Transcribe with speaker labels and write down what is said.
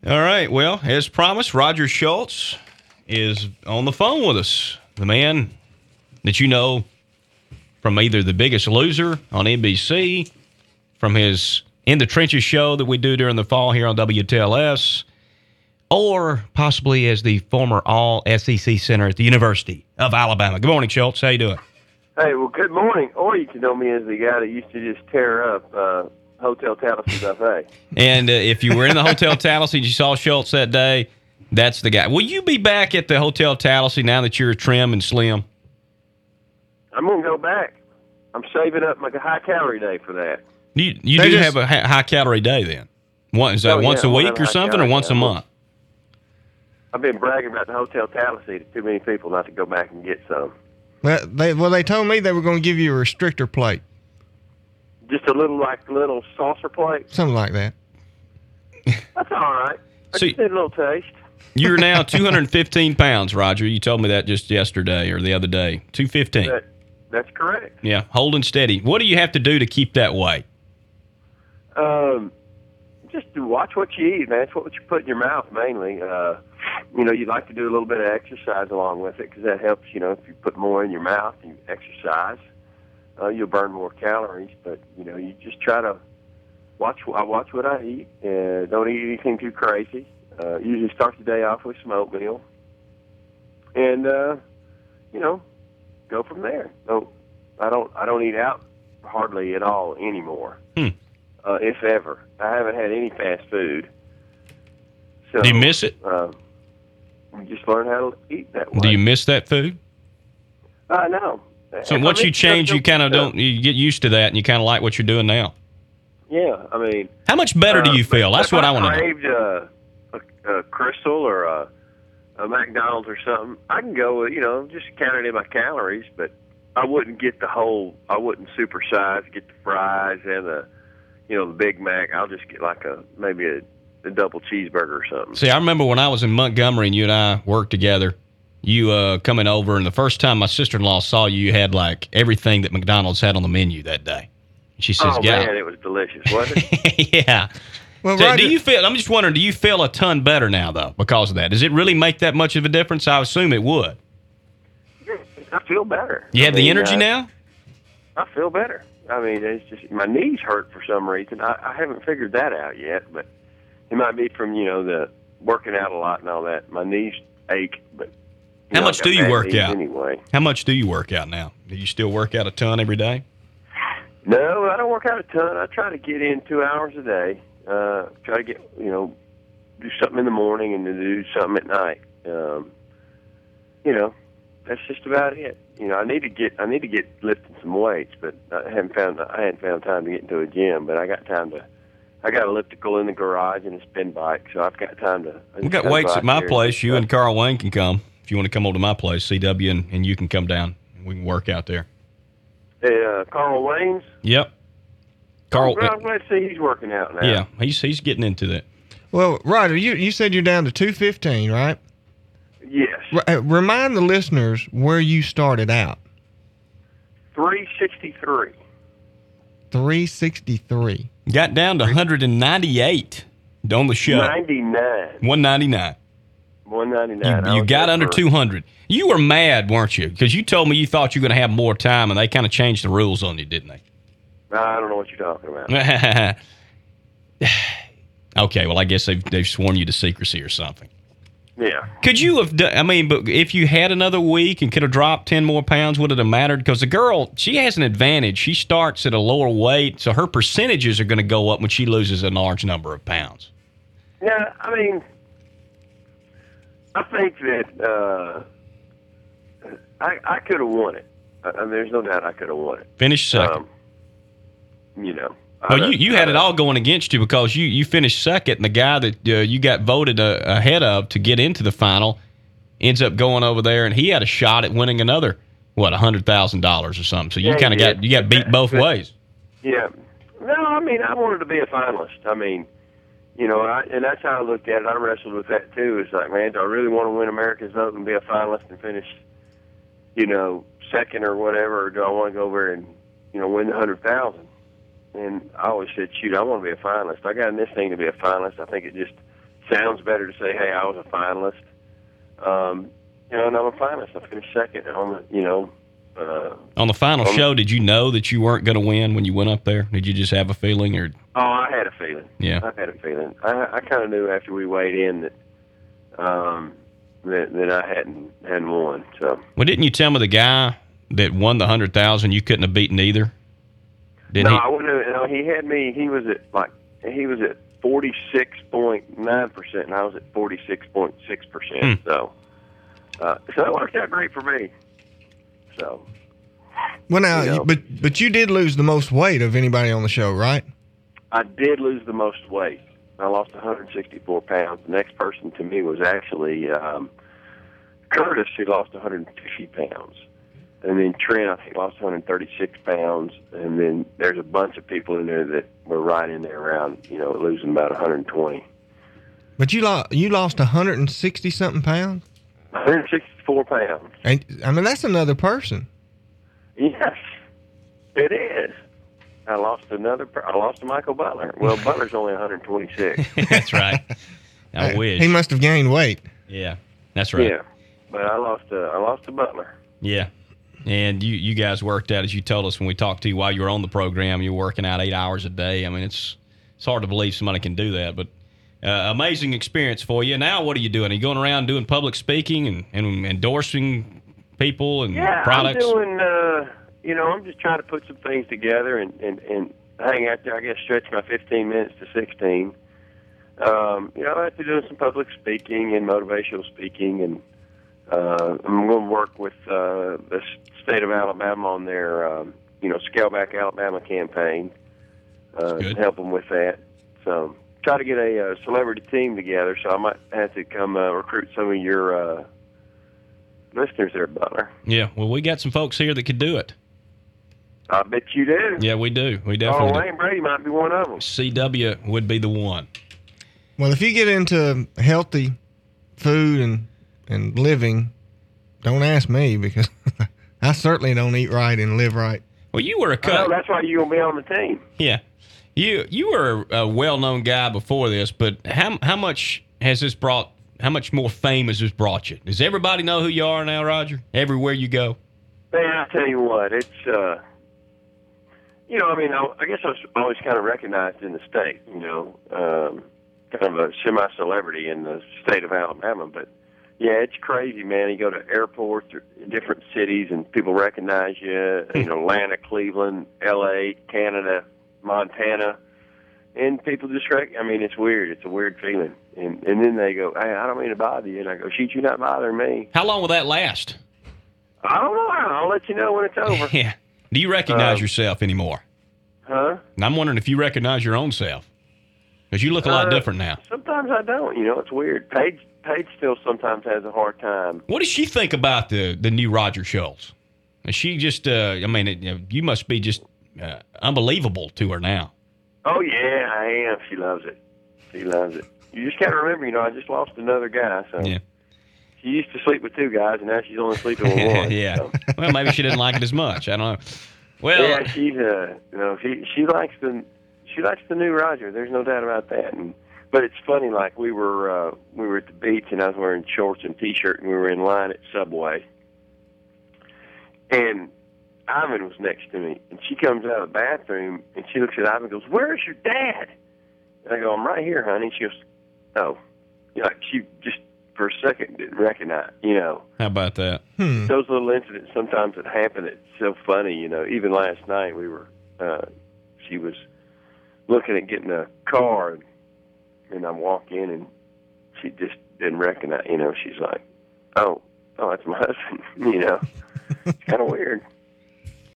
Speaker 1: All right. Well, as promised, Roger Schultz is on the phone with us. The man that you know from either The Biggest Loser on NBC, from his In the Trenches show that we do during the fall here on WTLS, or possibly as the former All-SEC center at the University of Alabama. Good morning, Schultz. How you doing?
Speaker 2: Hey, well, good morning. Or you can know me as the guy that used to just tear up Hotel Tallahassee Buffet.
Speaker 1: And if you were in the Hotel Tallahassee and you saw Schultz that day, that's the guy. Will you be back at the Hotel Tallahassee now that you're trim and slim?
Speaker 2: I'm going to go back. I'm saving up my high-calorie day for that.
Speaker 1: You do have a high-calorie day then? Is that once a week or something, or once a month?
Speaker 2: I've been bragging about the Hotel Tallahassee to too many people not to go back and get some.
Speaker 3: Well, they told me they were going to give you a restrictor plate.
Speaker 2: Just a little saucer plate?
Speaker 3: Something like that.
Speaker 2: That's all right. I
Speaker 1: So
Speaker 2: just need a little taste.
Speaker 1: You're now 215 pounds, Roger. You told me that just yesterday or the other day. 215.
Speaker 2: That's correct.
Speaker 1: Yeah, holding steady. What do you have to do to keep that weight?
Speaker 2: Just to watch what you eat, man. It's what you put in your mouth, mainly. You'd like to do a little bit of exercise along with it because that helps, if you put more in your mouth and you exercise, you'll burn more calories. But, you just try to watch what I eat. Don't eat anything too crazy. Usually start the day off with some oatmeal. And, go from there. So I don't eat out hardly at all anymore, if ever. I haven't had any fast food. So,
Speaker 1: Do you miss it?
Speaker 2: You just learn how to eat that way.
Speaker 1: Do you miss that food?
Speaker 2: No.
Speaker 1: So once you change, you kind of you get used to that, and you kind of like what you're doing now.
Speaker 2: Yeah, I mean.
Speaker 1: How much better do you feel? That's what I want to know.
Speaker 2: If I craved a Crystal or a McDonald's or something, I can go with, just count it in my calories, but I wouldn't get I wouldn't supersize, get the fries and the Big Mac. I'll just get maybe a double cheeseburger or something.
Speaker 1: See, I remember when I was in Montgomery and you and I worked together, you coming over, and the first time my sister-in-law saw you, you had everything that McDonald's had on the menu that day. She says,
Speaker 2: man, it was delicious, wasn't it?
Speaker 1: Yeah.
Speaker 3: Well,
Speaker 1: So,
Speaker 3: Roger,
Speaker 1: I'm just wondering, do you feel a ton better now, though, because of that? Does it really make that much of a difference? I assume it would.
Speaker 2: I feel better.
Speaker 1: You have the energy now?
Speaker 2: I feel better. I mean, it's just my knees hurt for some reason. I haven't figured that out yet, but it might be from, the working out a lot and all that. My knees ache, but
Speaker 1: How much do you work out?
Speaker 2: Anyway.
Speaker 1: How much do you work out now? Do you still work out a ton every day?
Speaker 2: No, I don't work out a ton. I try to get in 2 hours a day. Try to get, do something in the morning and then do something at night. That's just about it. I need to get lifting some weights, but I hadn't found time to get into a gym, but I got an elliptical in the garage and a spin bike, so I've got time to.
Speaker 1: We got weights at my place. You and Carl Wayne can come. If you want to come over to my place, CW, and you can come down and we can work out there.
Speaker 2: Carl Wayne's?
Speaker 1: Yep. Carl.
Speaker 2: I'm glad to see he's working out now.
Speaker 1: Yeah, he's getting into that.
Speaker 3: well, Roger, you said you're down to 215, right?
Speaker 2: Yes.
Speaker 3: Remind the listeners where you started out.
Speaker 2: 363.
Speaker 3: 363.
Speaker 1: Got down to 198 on the show.
Speaker 2: 99.
Speaker 1: 199.
Speaker 2: 199.
Speaker 1: You got under 200. You were mad, weren't you? Because you told me you thought you were going to have more time, and they kind of changed the rules on you, didn't they?
Speaker 2: I don't know what you're talking about.
Speaker 1: Okay, well, I guess they've sworn you to secrecy or something.
Speaker 2: Yeah.
Speaker 1: Could you have done, but if you had another week and could have dropped 10 more pounds, would it have mattered? Because the girl, she has an advantage. She starts at a lower weight, so her percentages are going to go up when she loses a large number of pounds.
Speaker 2: Yeah, I think that I could have won it. There's no doubt I could have won it.
Speaker 1: Finished second. Well, you had it all going against you because you finished second, and the guy that you got voted ahead of to get into the final ends up going over there, and he had a shot at winning another, $100,000 or something. So you kind of got beat both ways.
Speaker 2: Yeah. No, I wanted to be a finalist. And that's how I looked at it. I wrestled with that too. It's like, man, do I really want to win America's vote and be a finalist and finish, second or whatever, or do I want to go over and, win the 100,000? And I always said, shoot, I want to be a finalist. I got in this thing to be a finalist. I think it just sounds better to say, hey, I was a finalist. You know, and I'm a finalist. I finished second on the, you know.
Speaker 1: On the final show, did you know that you weren't going to win when you went up there? Did you just have a feeling? Or
Speaker 2: Oh, I had a feeling.
Speaker 1: Yeah.
Speaker 2: I had a feeling. I kind of knew after we weighed in that that I hadn't won. So.
Speaker 1: Well, didn't you tell me the guy that won the 100,000 you couldn't have beaten either?
Speaker 2: No, I wouldn't have. No, he had me. He was at 46.9%, and I was at 46.6%. So that worked out great for me. So.
Speaker 3: Well, now,
Speaker 2: you know,
Speaker 3: but you did lose the most weight of anybody on the show, right?
Speaker 2: I did lose the most weight. I lost 164 pounds. The next person to me was actually Curtis, who lost 150 pounds. And then Trent, I think, lost 136 pounds. And then there's a bunch of people in there that were right in there around, you know, losing about 120.
Speaker 3: But you lost 160-something pounds?
Speaker 2: 164 pounds.
Speaker 3: And, I mean, that's another person.
Speaker 2: Yes, it is. I lost to Michael Butler. Well, Butler's only 126.
Speaker 1: That's right. I wish.
Speaker 3: He must have gained weight.
Speaker 1: Yeah, that's right.
Speaker 2: Yeah, but I lost to Butler.
Speaker 1: Yeah. And you guys worked out, as you told us when we talked to you while you were on the program, you were working out 8 hours a day. I mean, it's hard to believe somebody can do that, but amazing experience for you. Now, what are you doing? Are you going around doing public speaking and endorsing people and products?
Speaker 2: I'm doing, you know, I'm just trying to put some things together and hang out there, I guess, stretch my 15 minutes to 16. You know, I have to do some public speaking and motivational speaking, and I'm going to work with the state of Alabama on their, you know, Scale Back Alabama campaign, help them with that. So try to get a celebrity team together, so I might have to come recruit some of your listeners there, Butler.
Speaker 1: Yeah, well, we got some folks here that could do it.
Speaker 2: I bet you do.
Speaker 1: Yeah, we do. We definitely do.
Speaker 2: Wayne Brady might be one of them.
Speaker 1: CW would be the one.
Speaker 3: Well, if you get into healthy food and living, don't ask me, because I certainly don't eat right and live right.
Speaker 1: Well, you were a cut.
Speaker 2: That's why you're going to be on the team.
Speaker 1: Yeah. You were a well-known guy before this, but how much has this brought, how much more fame has this brought you? Does everybody know who you are now, Roger? Everywhere you go?
Speaker 2: Man, I tell you what, it's, you know, I mean, I guess I was always kind of recognized in the state, you know, kind of a semi-celebrity in the state of Alabama. But, yeah, it's crazy, man. You go to airports or different cities and people recognize you, you know, Atlanta, Cleveland, L.A., Canada, Montana. And people just I mean, it's weird. It's a weird feeling. And then they go, hey, I don't mean to bother you. And I go, shoot, you're not bothering me.
Speaker 1: How long will that last?
Speaker 2: I don't know. I'll let you know when it's over.
Speaker 1: Yeah. Do you recognize yourself anymore?
Speaker 2: Huh?
Speaker 1: And I'm wondering if you recognize your own self. Because you look a lot different now.
Speaker 2: Sometimes I don't. You know, it's weird. Paige still sometimes has a hard time.
Speaker 1: What does she think about the new Roger Schultz? Is she just, I mean, you must be just unbelievable to her now.
Speaker 2: Oh, yeah, I am. She loves it. She loves it. You just got to remember, you know, I just lost another guy. So. Yeah. She used to sleep with two guys, and now she's only sleeping with one.
Speaker 1: Yeah.
Speaker 2: So.
Speaker 1: Well, maybe she didn't like it as much. I don't know. Well,
Speaker 2: yeah, she's you know, she likes the new Roger. There's no doubt about that. But it's funny, like we were at the beach, and I was wearing shorts and t-shirt, and we were in line at Subway, and Ivan was next to me, and she comes out of the bathroom, and she looks at Ivan and goes, "Where's your dad?" And I go, "I'm right here, honey." She goes, "Oh," you know, like she just for a second didn't recognize, you know.
Speaker 1: How about that?
Speaker 2: Those little incidents sometimes that happen, it's so funny, you know. Even last night we were, she was looking at getting a car, and I walk in, and she just didn't recognize, you know. She's like, oh, that's my husband, you know. It's kind of weird.